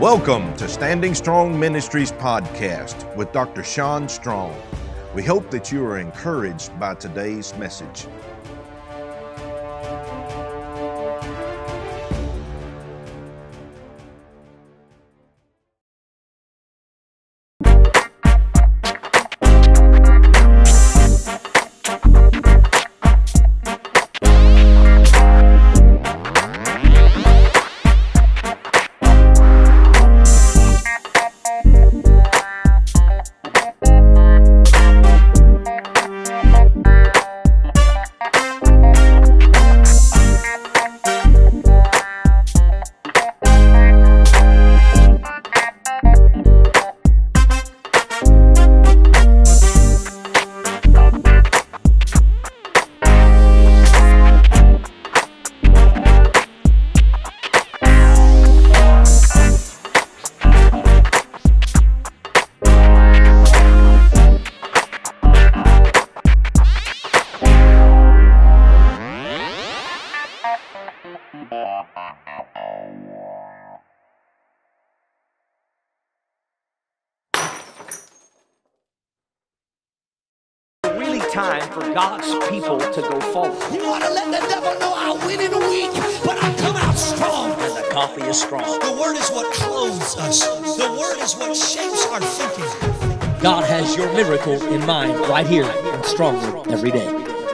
Welcome to Standing Strong Ministries podcast with Dr. Sean Strong. We hope that you are encouraged by today's message. Time for God's people to go forward. You want to let the devil know I win in a week, but I come out strong. And the coffee is strong. The word is what clothes us. The word is what shapes our thinking. God has your miracle in mind right here and Stronger every day.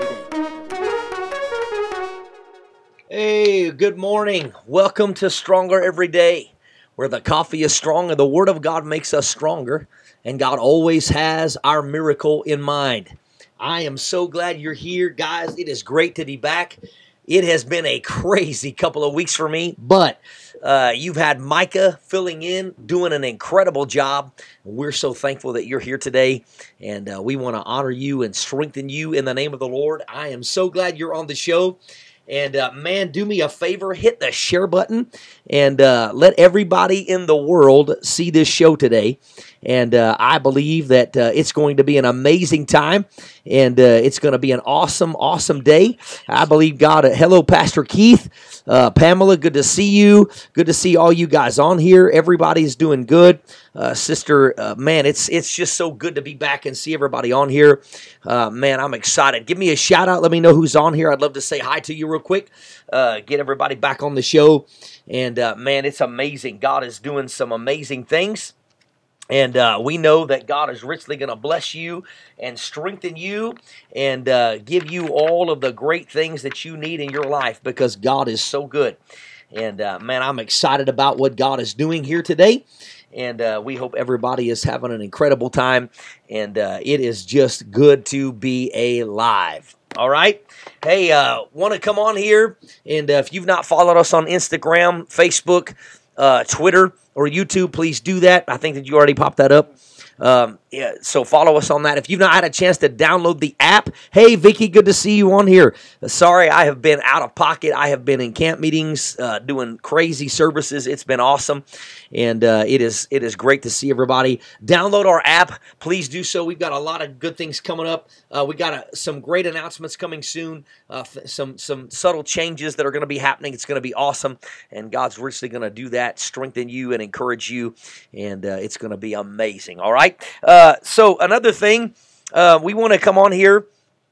Hey, good morning. Welcome to Stronger Every Day, where the coffee is strong and the word of God makes us stronger, and God always has our miracle in mind. I am so glad you're here, guys. It is great to be back. It has been a crazy couple of weeks for me, but you've had Micah filling in, doing an incredible job. We're so thankful that you're here today, and we want to honor you and strengthen you in the name of the Lord. I am so glad you're on the show. And man, do me a favor, hit the share button and let everybody in the world see this show today. And I believe that it's going to be an amazing time, and it's going to be an awesome, awesome day. I believe God. Hello, Pastor Keith, Pamela, good to see you. Good to see all you guys on here. Everybody's doing good. Sister, man, it's just so good to be back and see everybody on here. Man, I'm excited. Give me a shout out. Let me know who's on here. I'd love to say hi to you real quick. Get everybody back on the show. And man, it's amazing. God is doing some amazing things. And we know that God is richly going to bless you and strengthen you and give you all of the great things that you need in your life, because God is so good. And man, I'm excited about what God is doing here today. And we hope everybody is having an incredible time. And it is just good to be alive. All right. Hey, want to come on here? And if you've not followed us on Instagram, Facebook, Twitter, or YouTube, please do that. I think that you already popped that up. Yeah, so follow us on that. If you've not had a chance to download the app, hey, Vicky, good to see you on here. Sorry, I have been out of pocket. I have been in camp meetings, doing crazy services. It's been awesome, and it is great to see everybody. Download our app. Please do so. We've got a lot of good things coming up. We got some great announcements coming soon, some subtle changes that are going to be happening. It's going to be awesome, and God's richly going to do that, strengthen you and encourage you, and it's going to be amazing. All right? So another thing, we want to come on here,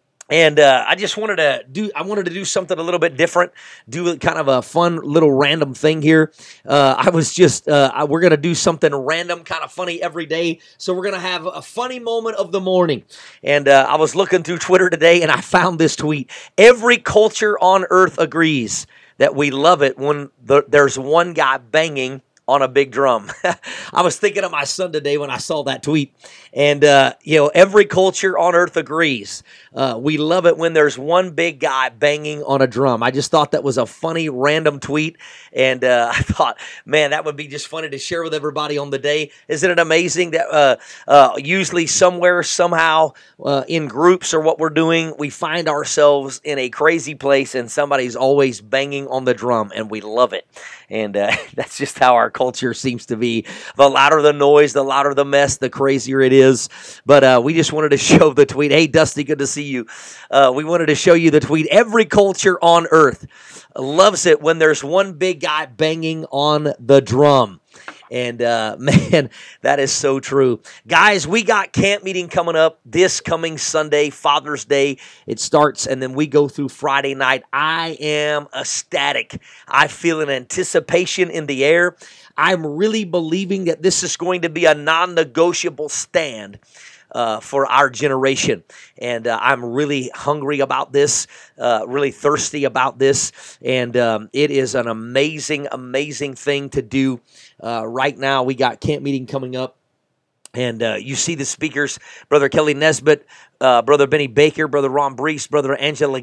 and I wanted to do something a little bit different, do kind of a fun little random thing here. We're going to do something random, kind of funny every day. So we're going to have a funny moment of the morning. And I was looking through Twitter today, and I found this tweet. Every culture on earth agrees that we love it when there's one guy banging on a big drum. I was thinking of my son today when I saw that tweet. And, every culture on earth agrees. We love it when there's one big guy banging on a drum. I just thought that was a funny, random tweet. And I thought, man, that would be just funny to share with everybody on the day. Isn't it amazing that usually somewhere, somehow, in groups or what we're doing, we find ourselves in a crazy place and somebody's always banging on the drum, and we love it. And that's just how our culture seems to be. The louder the noise, the louder the mess, the crazier it is. But we just wanted to show the tweet. Hey, Dusty, good to see you. We wanted to show you the tweet. Every culture on earth loves it when there's one big guy banging on the drum. And man, that is so true. Guys, we got camp meeting coming up this coming Sunday, Father's Day. It starts, and then we go through Friday night. I am ecstatic. I feel an anticipation in the air. I'm really believing that this is going to be a non-negotiable stand for our generation. And I'm really hungry about this, really thirsty about this. And it is an amazing, amazing thing to do. Right now, we got camp meeting coming up. And you see the speakers, Brother Kelly Nesbitt, Brother Benny Baker, Brother Ron Brees, Sister Angela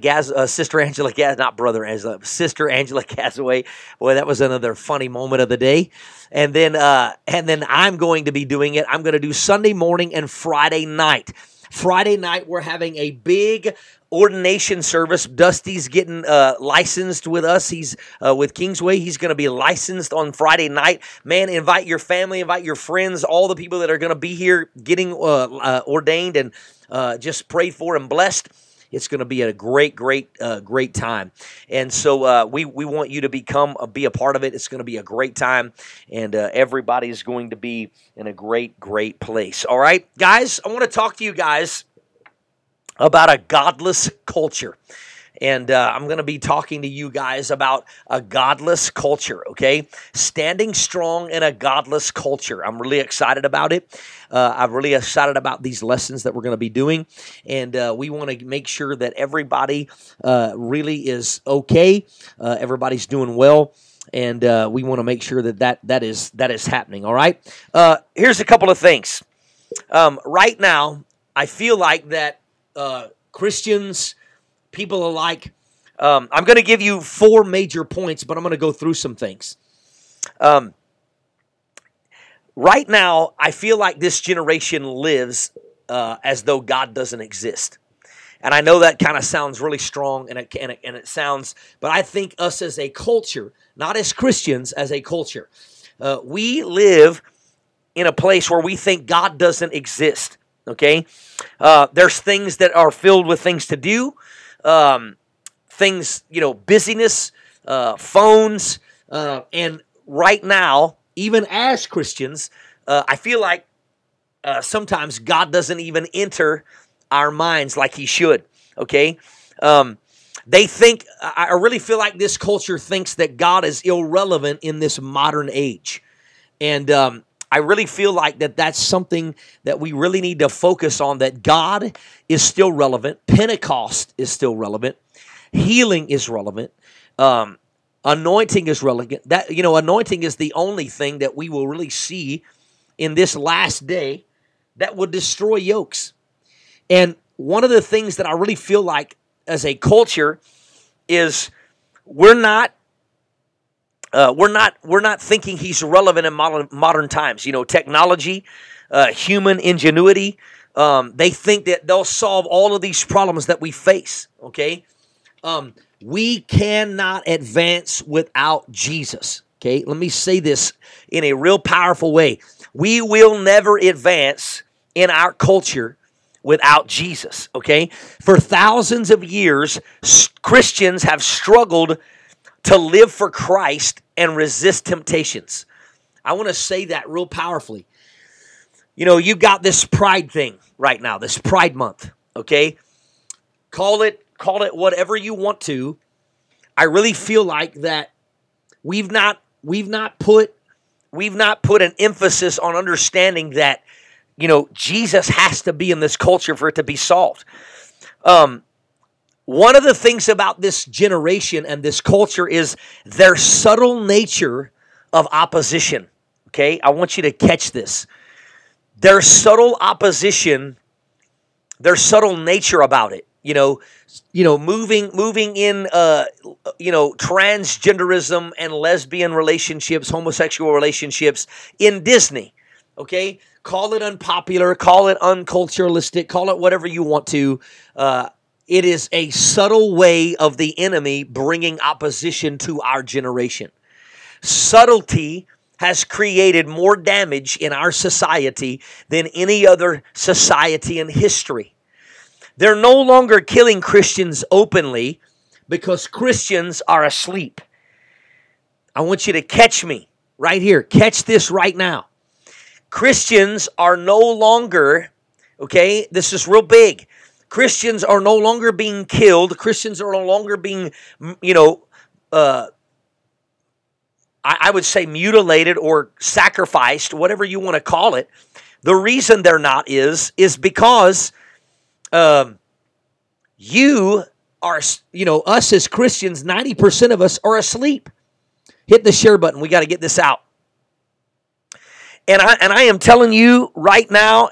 Casaway. Boy, that was another funny moment of the day. And then I'm going to be doing it. I'm going to do Sunday morning and Friday night. Friday night, we're having a big ordination service. Dusty's getting licensed with us. He's with Kingsway. He's going to be licensed on Friday night. Man, invite your family, invite your friends, all the people that are going to be here getting ordained, and just prayed for and blessed. It's going to be a great time. And so we want you to be a part of it. It's going to be a great time, and everybody's going to be in a great place. All right, guys, I want to talk to you guys about a godless culture. And I'm going to be talking to you guys about a godless culture, okay? Standing strong in a godless culture. I'm really excited about it. I'm really excited about these lessons that we're going to be doing. And we want to make sure that everybody really is okay. Everybody's doing well. And we want to make sure that is happening, all right? Here's a couple of things. Right now, I feel like that Christians, people alike, I'm going to give you 4 major points, but I'm going to go through some things. Right now, I feel like this generation lives as though God doesn't exist. And I know that kind of sounds really strong, and it sounds, but I think us as a culture, not as Christians, as a culture, we live in a place where we think God doesn't exist. Okay, there's things that are filled with things to do, things, busyness, phones, and right now, even as Christians, I feel like sometimes God doesn't even enter our minds like He should. Okay, they think, I really feel like this culture thinks that God is irrelevant in this modern age, and I really feel like that's something that we really need to focus on, that God is still relevant. Pentecost is still relevant. Healing is relevant. Anointing is relevant. Anointing is the only thing that we will really see in this last day that would destroy yokes. And one of the things that I really feel like as a culture is we're not thinking He's relevant in modern times. Technology, human ingenuity. They think that they'll solve all of these problems that we face. Okay, we cannot advance without Jesus. Okay, let me say this in a real powerful way. We will never advance in our culture without Jesus. Okay, for thousands of years, Christians have struggled to live for Christ and resist temptations. I want to say that real powerfully. You've got this pride thing right now, this Pride Month, okay? Call it whatever you want to. I really feel like that we've not put an emphasis on understanding that, Jesus has to be in this culture for it to be solved. One of the things about this generation and this culture is their subtle nature of opposition. Okay, I want you to catch this. Their subtle opposition, their subtle nature about it. Moving in, transgenderism and lesbian relationships, homosexual relationships in Disney. Okay, call it unpopular, call it unculturalistic, call it whatever you want to. It is a subtle way of the enemy bringing opposition to our generation. Subtlety has created more damage in our society than any other society in history. They're no longer killing Christians openly because Christians are asleep. I want you to catch me. right here. Catch this right now. Christians are no longer, okay, this is real big. Christians are no longer being killed. Christians are no longer being, I would say mutilated or sacrificed, whatever you want to call it. The reason they're not is because you are, us as Christians, 90% of us are asleep. Hit the share button. We got to get this out. And I am telling you right now,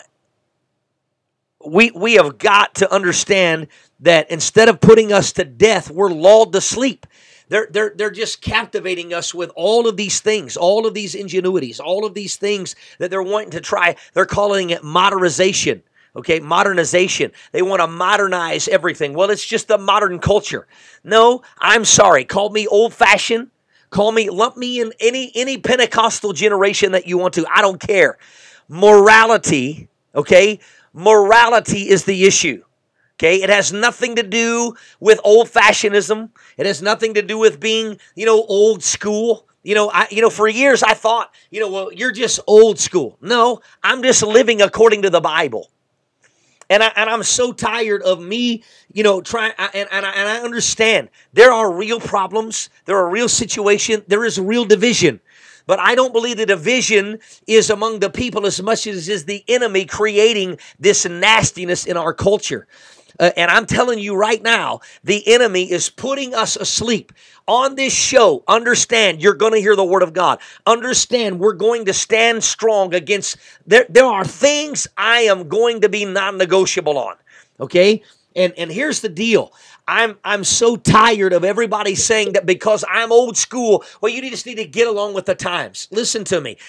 we have got to understand that instead of putting us to death, we're lulled to sleep. They're just captivating us with all of these things, all of these ingenuities, all of these things that they're wanting to try. They're calling it modernization. Okay, modernization. They want to modernize everything. Well, it's just the modern culture. No, I'm sorry. Call me old-fashioned. Lump me in any Pentecostal generation that you want to. I don't care. Morality, okay? Morality is the issue. Okay, it has nothing to do with old-fashionism. It has nothing to do with being, old school. For years I thought, well, you're just old school. No, I'm just living according to the Bible. And I'm so tired of me, trying. And I understand there are real problems. There are real situations. There is real division. But I don't believe the division is among the people as much as is the enemy creating this nastiness in our culture. And I'm telling you right now, the enemy is putting us asleep. On this show, understand, you're going to hear the word of God. Understand, we're going to stand strong against, there are things I am going to be non-negotiable on. Okay? And here's the deal. I'm so tired of everybody saying that because I'm old school, well, you just need to get along with the times. Listen to me.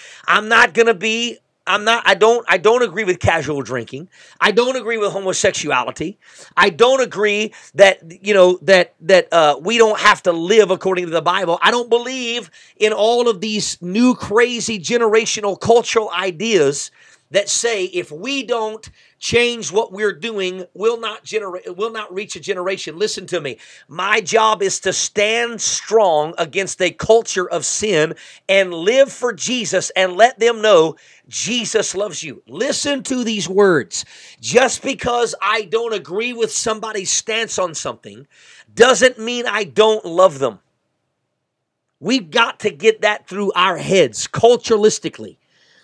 I don't agree with casual drinking. I don't agree with homosexuality. I don't agree that, we don't have to live according to the Bible. I don't believe in all of these new crazy generational cultural ideas that say if we don't change what we're doing, will not reach a generation. Listen to me. My job is to stand strong against a culture of sin and live for Jesus and let them know Jesus loves you. Listen to these words. Just because I don't agree with somebody's stance on something doesn't mean I don't love them. We've got to get that through our heads, culturalistically.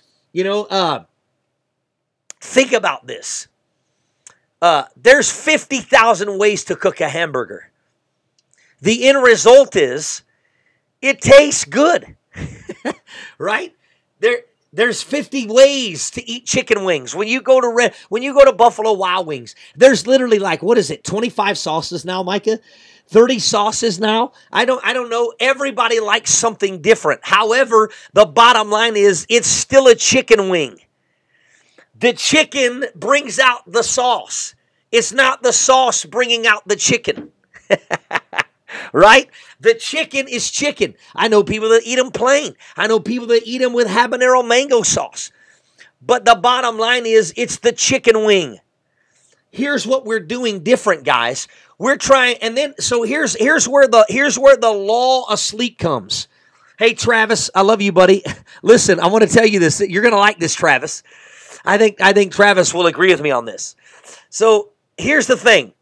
Think about this. There's 50,000 ways to cook a hamburger. The end result is it tastes good, right? There's 50 ways to eat chicken wings. When you go to Buffalo Wild Wings, there's literally 25 sauces now, Micah? 30 sauces now? I don't know. Everybody likes something different. However, the bottom line is it's still a chicken wing. The chicken brings out the sauce. It's not the sauce bringing out the chicken. Right? The chicken is chicken. I know people that eat them plain. I know people that eat them with habanero mango sauce. But the bottom line is it's the chicken wing. Here's what we're doing different, guys. We're trying, and then so here's where the law of sleep comes. Hey, Travis, I love you, buddy. Listen, I want to tell you this. You're going to like this, Travis. I think Travis will agree with me on this. So here's the thing.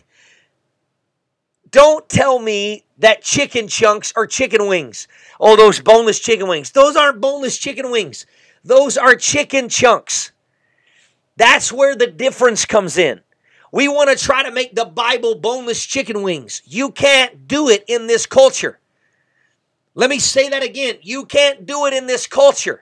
Don't tell me that chicken chunks are chicken wings. Oh, those boneless chicken wings. Those aren't boneless chicken wings. Those are chicken chunks. That's where the difference comes in. We want to try to make the Bible boneless chicken wings. You can't do it in this culture. Let me say that again. You can't do it in this culture.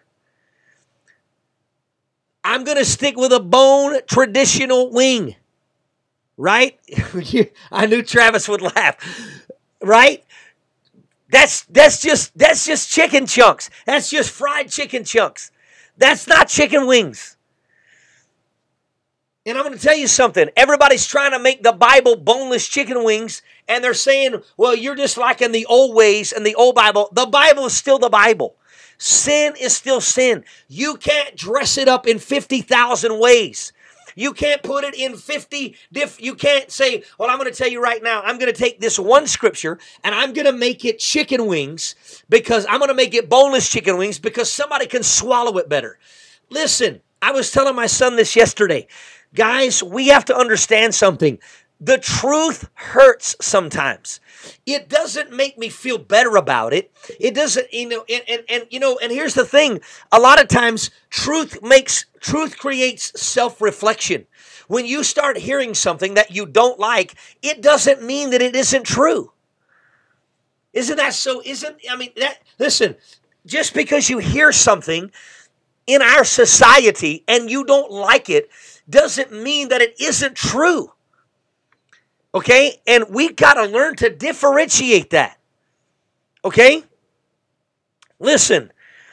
I'm going to stick with a bone traditional wing. Right? I knew Travis would laugh. Right? That's just chicken chunks. That's just fried chicken chunks. That's not chicken wings. And I'm going to tell you something. Everybody's trying to make the Bible boneless chicken wings, and they're saying, well, you're just like in the old ways and the old Bible. The Bible is still the Bible. Sin is still sin. You can't dress it up in 50,000 ways. You can't put it in 50 you can't say, well, I'm going to tell you right now, I'm going to take this one scripture and I'm going to make it chicken wings because I'm going to make it boneless chicken wings because somebody can swallow it better. Listen, I was telling my son this yesterday. Guys, we have to understand something. The truth hurts sometimes. It doesn't make me feel better about it. It doesn't, and here's the thing. A lot of times truth creates self-reflection. When you start hearing something that you don't like, it doesn't mean that it isn't true. Isn't that so? Listen, just because you hear something in our society and you don't like it doesn't mean that it isn't true. Okay? And we got to learn to differentiate that. Okay? Listen.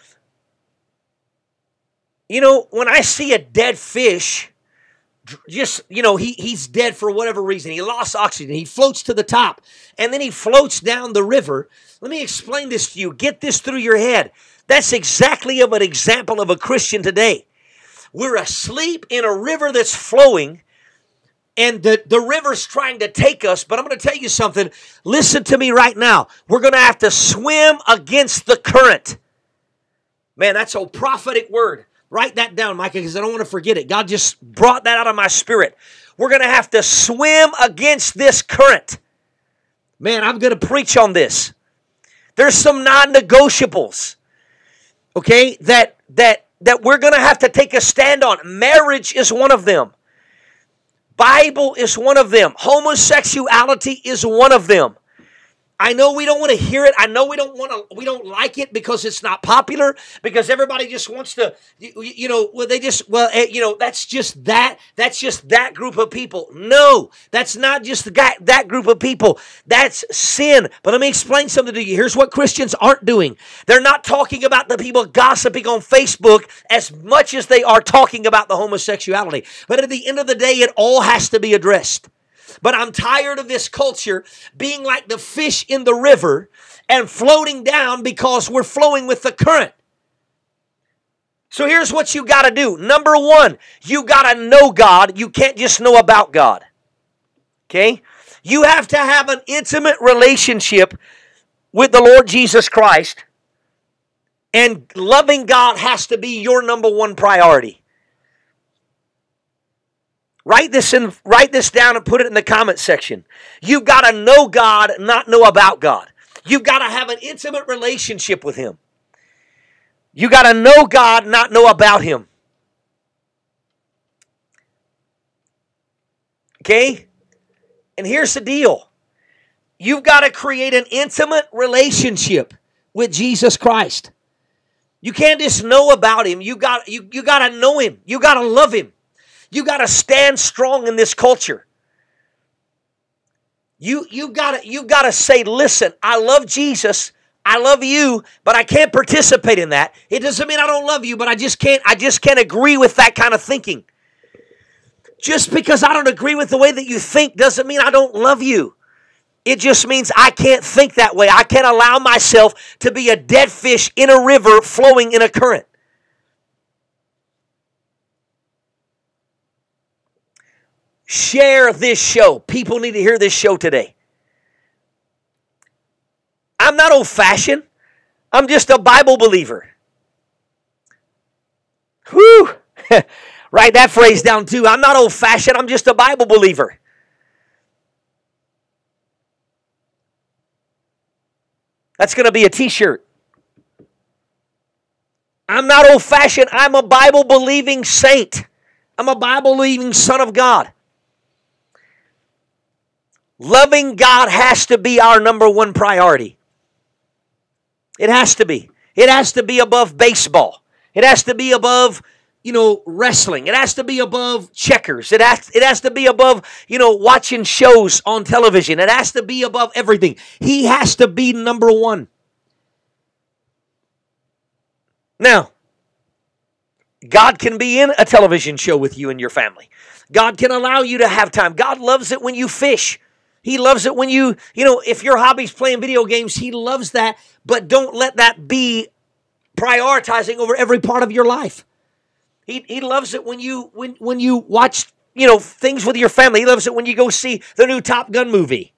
When I see a dead fish, he's dead for whatever reason. He lost oxygen. He floats to the top. And then he floats down the river. Let me explain this to you. Get this through your head. That's exactly of an example of a Christian today. We're asleep in a river that's flowing. And the river's trying to take us, but I'm going to tell you something. Listen to me right now. We're going to have to swim against the current. Man, that's a prophetic word. Write that down, Micah, because I don't want to forget it. God just brought that out of my spirit. We're going to have to swim against this current. Man, I'm going to preach on this. There's some non-negotiables, okay, that we're going to have to take a stand on. Marriage is one of them. Bible is one of them. Homosexuality is one of them. I know we don't want to hear it. I know we don't like it because it's not popular, because everybody just wants to, that's just that group of people. No, that's not just that group of people. That's sin. But let me explain something to you. Here's what Christians aren't doing. They're not talking about the people gossiping on Facebook as much as they are talking about the homosexuality. But at the end of the day, it all has to be addressed. But I'm tired of this culture being like the fish in the river and floating down because we're flowing with the current. So here's what you got to do. Number one, you got to know God. You can't just know about God. Okay? You have to have an intimate relationship with the Lord Jesus Christ. And loving God has to be your number one priority. Write this down and put it in the comment section. You've got to know God, not know about God. You've got to have an intimate relationship with Him. You got to know God, not know about Him. Okay? And here's the deal. You've got to create an intimate relationship with Jesus Christ. You can't just know about Him. You got to know Him. You got to love Him. You got to stand strong in this culture. You got to say, listen, I love Jesus, I love you, but I can't participate in that. It doesn't mean I don't love you, but I just can't agree with that kind of thinking. Just because I don't agree with the way that you think doesn't mean I don't love you. It just means I can't think that way. I can't allow myself to be a dead fish in a river flowing in a current. Share this show. People need to hear this show today. I'm not old-fashioned. I'm just a Bible believer. Whew. Write that phrase down too. I'm not old-fashioned. I'm just a Bible believer. That's going to be a t-shirt. I'm not old-fashioned. I'm a Bible-believing saint. I'm a Bible-believing son of God. Loving God has to be our number one priority. It has to be. It has to be above baseball. It has to be above, wrestling. It has to be above checkers. It has to be above, watching shows on television. It has to be above everything. He has to be number one. Now, God can be in a television show with you and your family. God can allow you to have time. God loves it when you fish. He loves it when if your hobby's playing video games, He loves that, but don't let that be prioritizing over every part of your life. He loves it when you watch, things with your family. He loves it when you go see the new Top Gun movie.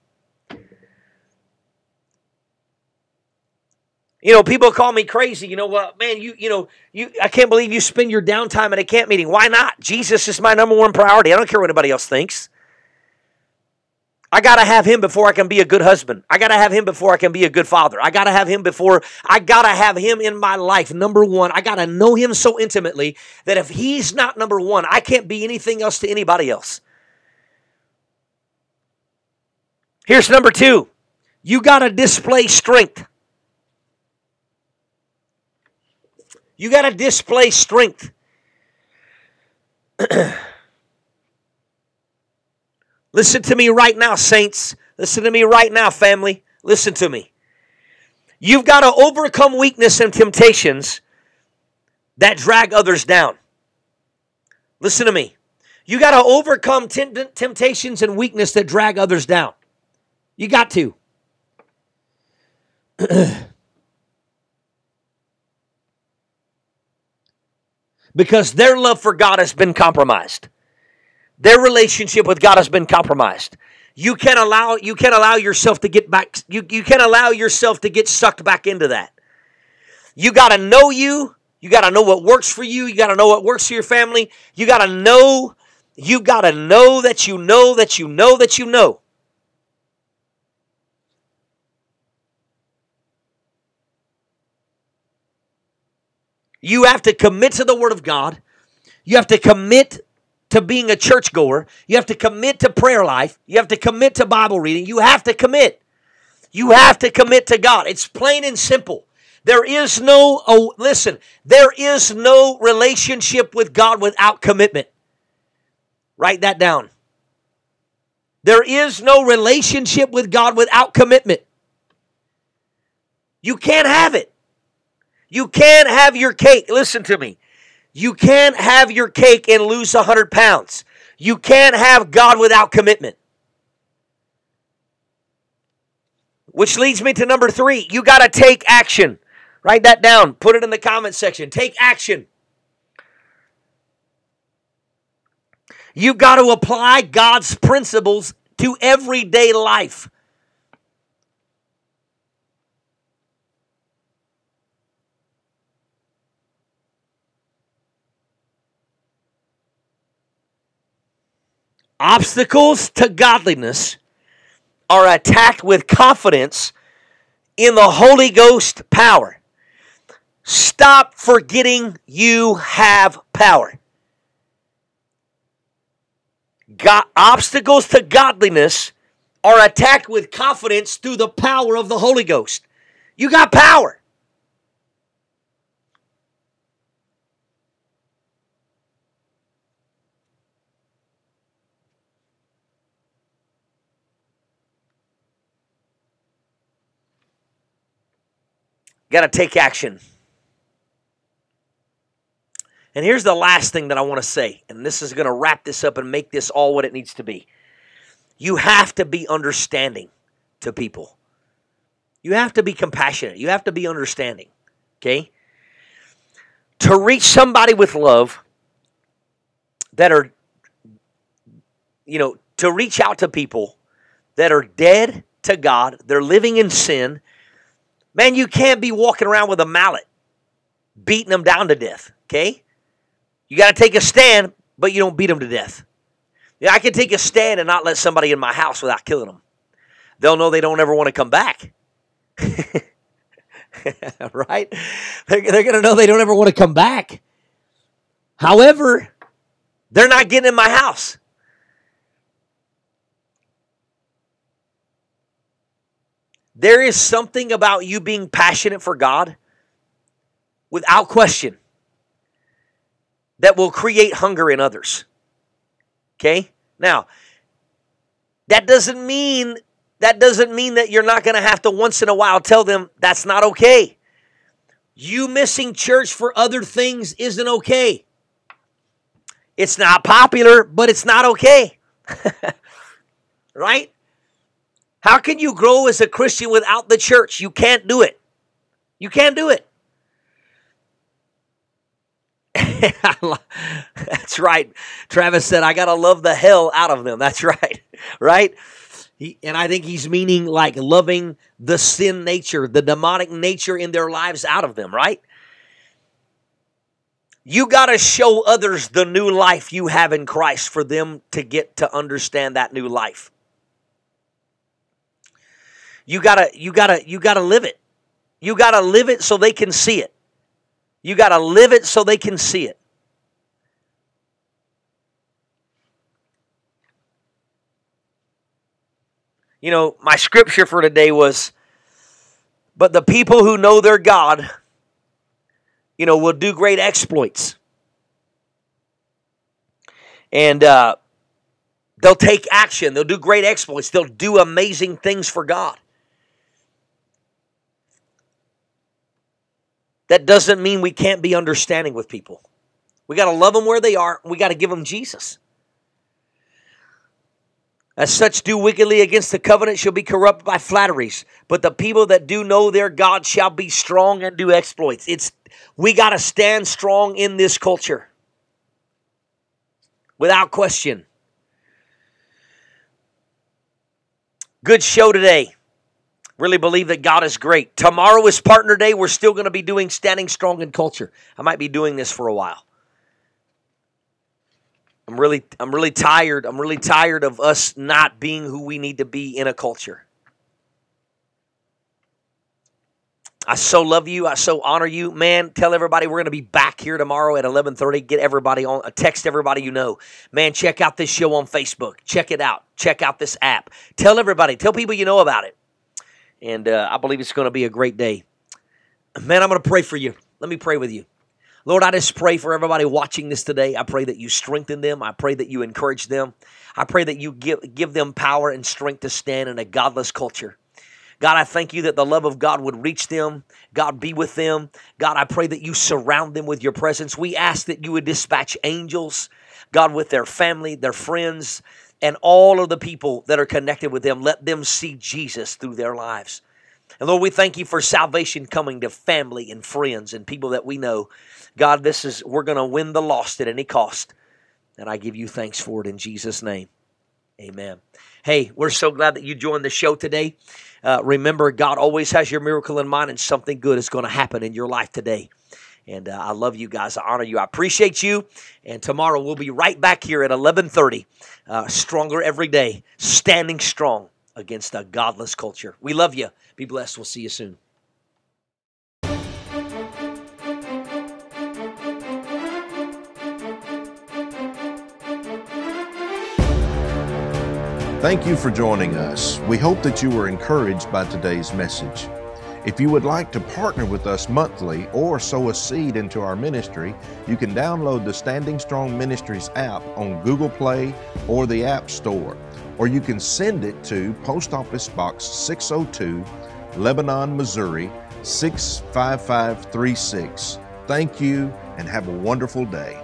People call me crazy. You know what, man, I can't believe you spend your downtime at a camp meeting. Why not? Jesus is my number one priority. I don't care what anybody else thinks. I got to have him before I can be a good husband. I got to have him before I can be a good father. I got to have him in my life, number one. I got to know him so intimately that if he's not number one, I can't be anything else to anybody else. Here's number two. You got to display strength. You got to display strength. Listen to me right now, saints. Listen to me right now, family. Listen to me. You've got to overcome weakness and temptations that drag others down. Listen to me. You got to overcome temptations and weakness that drag others down. You got to. Because their love for God has been compromised. Their relationship with God has been compromised. You can't allow yourself to get back. You can't allow yourself to get sucked back into that. You got to know you. You got to know what works for you. You got to know what works for your family. You got to know. You got to know that you know that you know that you know. You have to commit to the Word of God. You have to commit to being a churchgoer. You have to commit to prayer life. You have to commit to Bible reading. You have to commit. You have to commit to God. It's plain and simple. There is no relationship with God without commitment. Write that down. There is no relationship with God without commitment. You can't have it. You can't have your cake. Listen to me. You can't have your cake and lose 100 pounds. You can't have God without commitment. Which leads me to number 3. You got to take action. Write that down. Put it in the comment section. Take action. You've got to apply God's principles to everyday life. Obstacles to godliness are attacked with confidence in the Holy Ghost power. Stop forgetting you have power. Obstacles to godliness are attacked with confidence through the power of the Holy Ghost. You got power. Got to take action. And here's the last thing that I want to say, and this is going to wrap this up and make this all what it needs to be. You have to be understanding to people. You have to be compassionate. You have to be understanding. Okay? To reach somebody with love that are, to reach out to people that are dead to God, they're living in sin. Man, you can't be walking around with a mallet, beating them down to death, okay? You got to take a stand, but you don't beat them to death. Yeah, I can take a stand and not let somebody in my house without killing them. They'll know they don't ever want to come back. Right? They're going to know they don't ever want to come back. However, they're not getting in my house. There is something about you being passionate for God, without question, that will create hunger in others. Okay? Now, that doesn't mean that you're not going to have to once in a while tell them that's not okay. You missing church for other things isn't okay. It's not popular, but it's not okay. Right? How can you grow as a Christian without the church? You can't do it. You can't do it. That's right. Travis said, I got to love the hell out of them. That's right. Right? And I think he's meaning like loving the sin nature, the demonic nature in their lives out of them, right? You got to show others the new life you have in Christ for them to get to understand that new life. You got to live it. You got to live it so they can see it. You got to live it so they can see it. You know, my scripture for today was, but the people who know their God, you know, will do great exploits. And they'll take action. They'll do great exploits. They'll do amazing things for God. That doesn't mean we can't be understanding with people. We got to love them where they are. We got to give them Jesus. As such do wickedly against the covenant shall be corrupted by flatteries. But the people that do know their God shall be strong and do exploits. We got to stand strong in this culture. Without question. Good show today. Really believe that God is great. Tomorrow is Partner Day. We're still going to be doing Standing Strong in Culture. I might be doing this for a while. I'm really tired. I'm really tired of us not being who we need to be in a culture. I so love you. I so honor you. Man, tell everybody we're going to be back here tomorrow at 11:30. Get everybody on. Text everybody you know. Man, check out this show on Facebook. Check it out. Check out this app. Tell everybody. Tell people you know about it. And I believe it's going to be a great day. Man, I'm going to pray for you. Let me pray with you. Lord, I just pray for everybody watching this today. I pray that you strengthen them. I pray that you encourage them. I pray that you give them power and strength to stand in a godless culture. God, I thank you that the love of God would reach them. God, be with them. God, I pray that you surround them with your presence. We ask that you would dispatch angels, God, with their family, their friends, and all of the people that are connected with them. Let them see Jesus through their lives. And Lord, we thank you for salvation coming to family and friends and people that we know. God, we're going to win the lost at any cost. And I give you thanks for it in Jesus' name. Amen. Hey, we're so glad that you joined the show today. Remember, God always has your miracle in mind, and something good is going to happen in your life today. And I love you guys. I honor you. I appreciate you. And tomorrow we'll be right back here at 11:30. Stronger every day, standing strong against a godless culture. We love you. Be blessed. We'll see you soon. Thank you for joining us. We hope that you were encouraged by today's message. If you would like to partner with us monthly or sow a seed into our ministry, you can download the Standing Strong Ministries app on Google Play or the App Store, or you can send it to Post Office Box 602, Lebanon, Missouri 65536. Thank you and have a wonderful day.